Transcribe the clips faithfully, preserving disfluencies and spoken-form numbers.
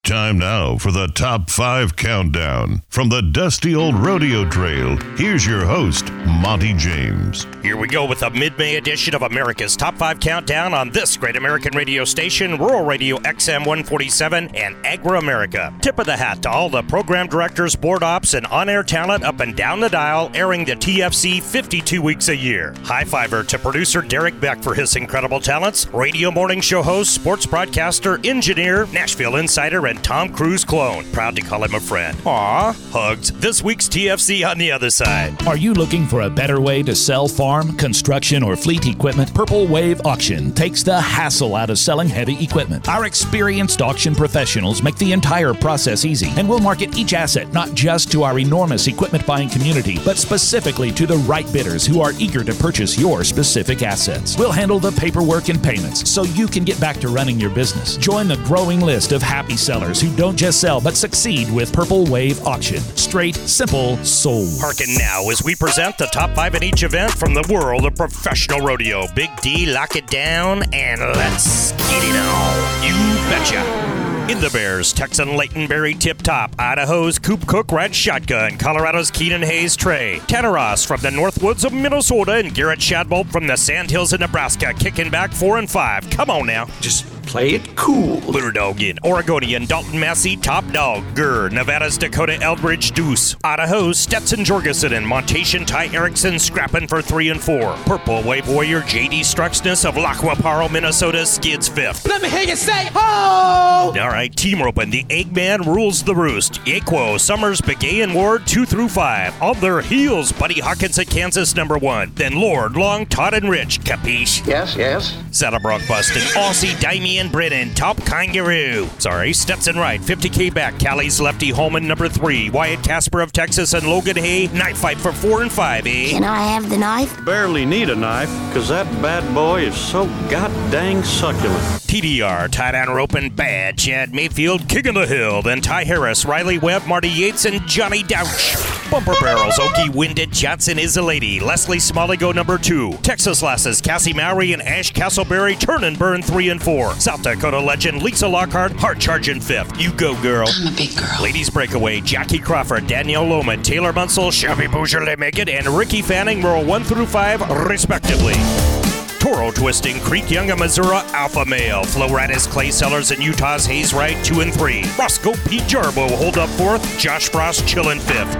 Time now for the Top five Countdown. From the dusty old rodeo trail, here's your host, Monty James. Here we go with a mid-May edition of America's Top five Countdown on this great American radio station, Rural Radio X M one forty-seven and Agri America. Tip of the hat to all the program directors, board ops, and on-air talent up and down the dial, airing the T F C fifty-two weeks a year. High fiver to producer Derek Beck for his incredible talents, radio morning show host, sports broadcaster, engineer, Nashville insider, and Tom Cruise clone. Proud to call him a friend. Aw, hugs. This week's T F C on the other side. Are you looking for a better way to sell farm, construction, or fleet equipment? Purple Wave Auction takes the hassle out of selling heavy equipment. Our experienced auction professionals make the entire process easy, and we'll market each asset not just to our enormous equipment buying community, but specifically to the right bidders who are eager to purchase your specific assets. We'll handle the paperwork and payments so you can get back to running your business. Join the growing list of happy sellers who don't just sell but succeed with Purple Wave Auction. Straight, simple, sold. Hearken now as we present the top five in each event from the world of professional rodeo. Big D, lock it down, and let's get it on. You betcha. In the Bears, Texan Leighton Berry Tip Top, Idaho's Coop Cook Red Shotgun, Colorado's Keenan Hayes Trey, Tanner Ross from the Northwoods of Minnesota, and Garrett Shadbolt from the Sandhills of Nebraska, kicking back four and five. Come on now. Just play it cool. Blue Dog in Oregonian Dalton Massey, Top Dog, Gurr, Nevada's Dakota Eldridge Deuce, Idaho's Stetson Jorgensen, and Montation Ty Erickson scrapping for three and four. Purple Wave Warrior J D Struxness of Lacquaparo, Minnesota skids fifth. Let me hear you say, ho! All right, team roping. The Eggman rules the roost. Aquo, Summers, Begay, and Ward two through five. On their heels, Buddy Hawkins at Kansas number one. Then Lord, Long, Todd, and Rich. Capiche? Yes, yes. Saddlebrook Bustin, Aussie, Damian Brennan, Top Kangaroo. Sorry, Stetson Wright, fifty K back. Callie's Lefty Holman, number three. Wyatt Casper of Texas and Logan Hay, knife fight for four and five, eh? Can I have the knife? Barely need a knife, because that bad boy is so god-dang succulent. T D R, tight on roping bad. Chad Mayfield, King of the Hill. Then Ty Harris, Riley Webb, Marty Yates, and Johnny Douch. Bumper barrels, Okie Winded, Johnson is a lady. Leslie Smalley go number two. Texas Lasses, Cassie Mowry and Ash Castleberry, turn and burn three and four. South Dakota legend, Lisa Lockhart, hard charging fifth. You go, girl. I'm a big girl. Ladies breakaway, Jackie Crawford, Danielle Loman, Taylor Munsell, Shelby Boucher, they make it, and Ricky Fanning roll one through five, respectively. Toro Twisting, Creek Young of Missouri, Alpha Male. Flowritis, Clay Sellers, and Utah's Hayes Wright, two and three. Roscoe Pete Jarbo hold up fourth. Josh Frost chillin' fifth.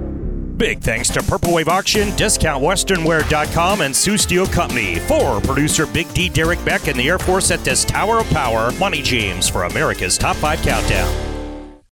Big thanks to Purple Wave Auction, Discount Western Wear dot com, and Sioux Steel Company. For producer Big D, Derek Beck, and the Air Force at this Tower of Power, Monty James for America's Top five Countdown.